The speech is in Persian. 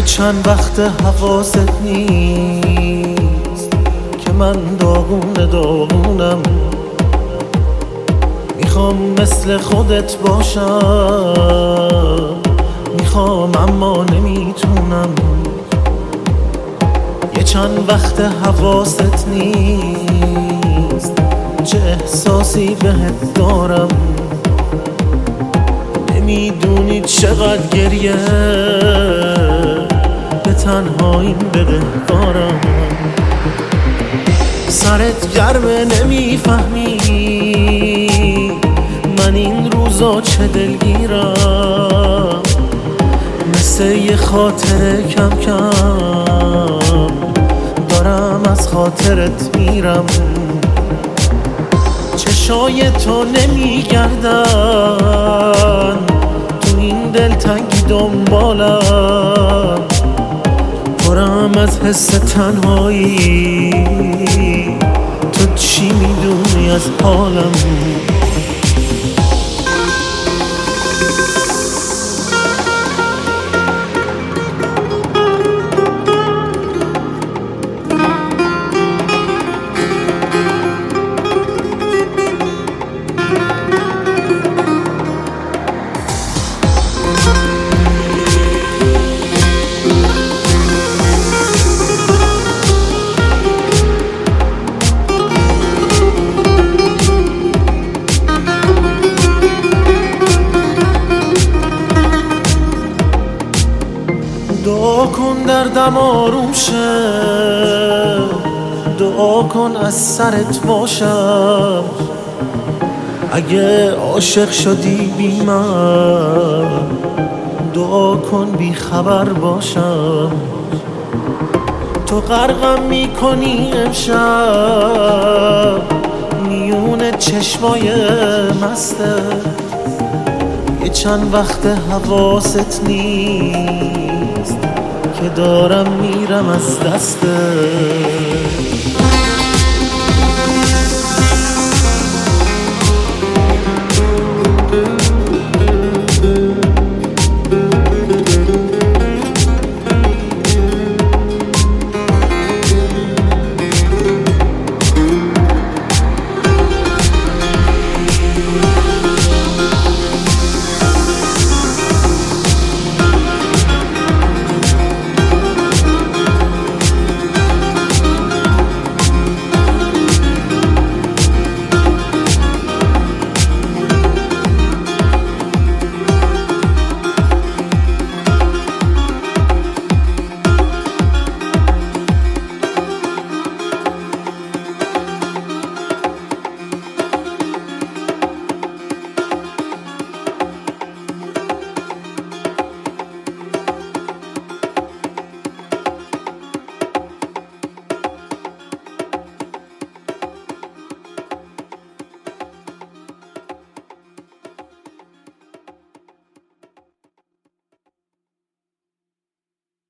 یه چند وقت حواست نیست که من داغونم. میخوام مثل خودت باشم، میخوام اما نمیتونم. یه چند وقت حواست نیست چه احساسی بهت دارم. نمیدونی چقدر گریه به تنهاییم بدهکارم. سرت گرمه نمیفهمی من این روزا چه دلگیرم. مثل یه خاطره کم کم دارم از خاطرت میرم. چشای تو نمیگردن تو این دلتنگی دنبالم. پرم از حس تنهایی، تو چی میدونی از حالم؟ دعا کن دردم آروم شه، دعا کن از سرت باشم. اگه عاشق شدی بی من، دعا کن بی خبر باشم. تو غرقم میکنی امشب میون چشمای مسته. یه چند وقت حواست نیست که دارم میرم از دسته.